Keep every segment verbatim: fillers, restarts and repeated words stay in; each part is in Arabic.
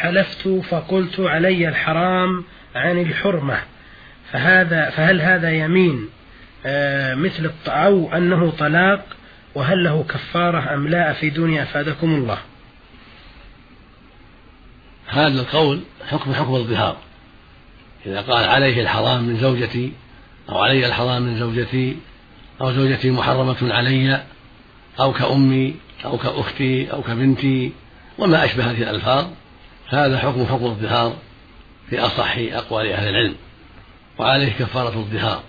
حلفت فقلت علي الحرام عن الحرمة، فهذا فهل هذا يمين مثل أو أنه طلاق، وهل له كفارة أم لا؟ أفيدوني أفادكم الله. هذا القول حكم حكم الظهار. إذا قال عليه الحرام من زوجتي أو علي الحرام من زوجتي أو زوجتي محرمة علي أو كأمي أو كأختي أو كبنتي وما أشبه هذه الألفاظ، هذا حكم حكم الظهار في أصح أقوال أهل العلم، وعليه كفارة الظهار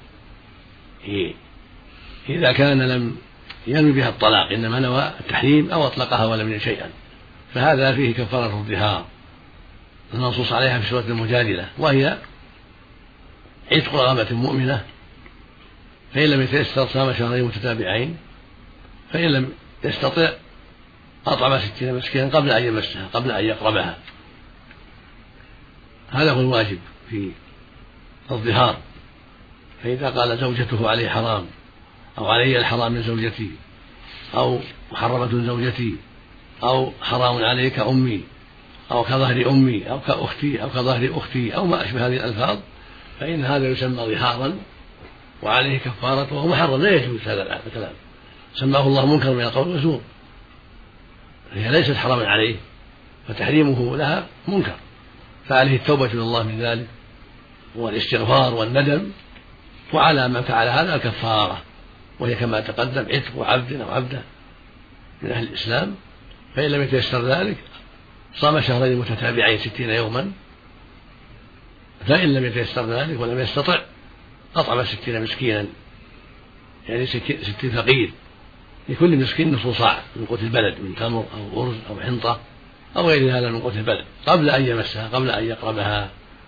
إذا كان لم ينوي بها الطلاق، إنما نوى التحريم أو أطلقها ولم ينوي شيئا، فهذا فيه كفارة الظهار المنصوص عليها في سورة المجادلة، وهي عتق رقبة مؤمنة، فإن لم يتيسر صام شهرين متتابعين، فإن لم يستطع أطعم ستين مسكينا قبل أن يمسها قبل أن يقربها. هذا هو الواجب في الظهار. فإذا قال زوجته عليه حرام أو علي الحرام من زوجتي أو محرمة زوجتي أو حرام علي كأمي أو كظهر أمي أو كأختي أو كظهر أختي أو ما أشبه هذه الألفاظ، فإن هذا يسمى ظهارا وعليه كفارة، وهو محرم لا يجوز هذا الكلام، سماه الله منكر من القول وزور، هي ليست حراما عليه فتحريمه لها منكر، فعليه التوبة إلى الله من ذلك والاستغفار والندم، وعلى من فعل هذا الكفارة، وهي كما تقدم عتق عبد أو عبده من أهل الإسلام، فإن لم يتيسر ذلك صام شهرين متتابعين ستين يوما، فإن لم يتيسر ذلك ولم يستطع أطعم ستين مسكينا، يعني ستين فقير، لكل مسكين نصف صاع من قوت البلد من تمر أو أرز أو حنطة أو غير هذا من قوت البلد قبل أن يمسها قبل أن يقربها.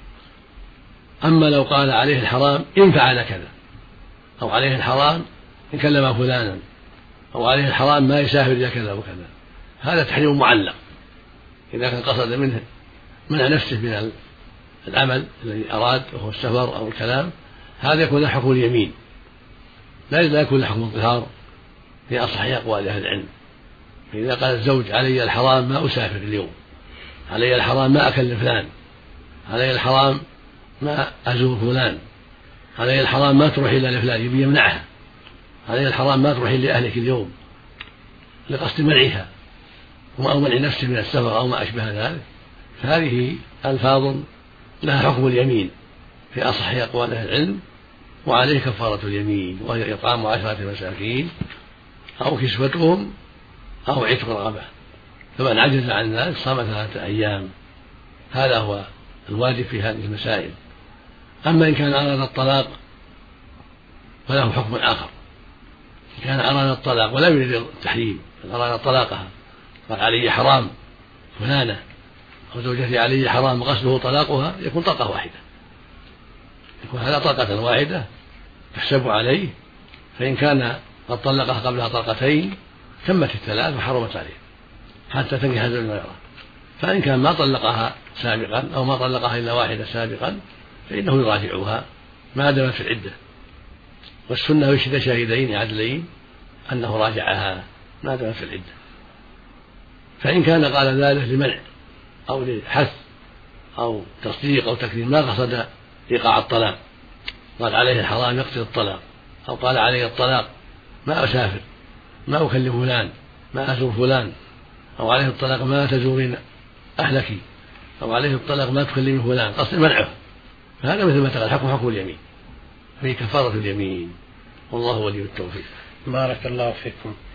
أما لو قال عليه الحرام إن فعل كذا، أو عليه الحرام إن كلم فلانا، أو عليه الحرام ما يسافر إلى كذا وكذا، هذا تحريم معلق. إذا كان قصد منه منع نفسه من العمل الذي أراد وهو السفر أو الكلام، هذا يكون له حكم اليمين، لا يكون له حكم الظهار في أصح أقوال أهل العلم. فإذا قال الزوج علي الحرام ما أسافر اليوم، علي الحرام ما أكلم فلان، علي الحرام ما أزور فلان، علي الحرام ما تروحي إلا لفلان، يبي يمنعها، علي الحرام ما تروحي لأهلك اليوم لقصد منعها أو منع نفسه من السفر أو ما أشبه ذلك، فهذه ألفاظ لها حكم اليمين في أصح أقوال أهل العلم، وعليه كفارة اليمين، وهي إطعام عشرة مساكين أو كسوتهم أو عتق رقبة، فمن عجز عن ذلك صام ثلاثة أيام. هذا هو الواجب في هذه المسائل. أما إن كان أراد الطلاق فله حكم آخر. إن كان أراد الطلاق ولم يريد التحريم بل أراد طلاقها، قال علي حرام فلانة أو زوجتي علي حرام غسله طلاقها، يكون طلقة واحدة، يكون هذا طلقة واحدة تحسب عليه، فإن كان قد طلقها قبلها طلقتين تمت الثلاث وحرمت عليه حتى تنكح زوجا غيره. فإن كان ما طلقها سابقا أو ما طلقها إلا واحدة سابقا فإنه يراجعها ما دامت في العدة، والسنة يشهد شاهدين عدلين أنه راجعها ما دامت في العدة. فإن كان قال ذلك لمنع أو لحث أو تصديق أو تكريم ما قصد إيقاع الطلاق، قال عليه الحرام يقتل الطلاق، أو قال عليه الطلاق ما أسافر ما أكلم فلان ما أزور فلان، أو عليه الطلاق ما تزورين أهلك، أو عليه الطلاق ما تكلمين فلان، قصد منعه، فهذا مثل ما تقال حكم حكم اليمين، فيه كفارة اليمين، والله ولي التوفيق. بارك الله فيكم.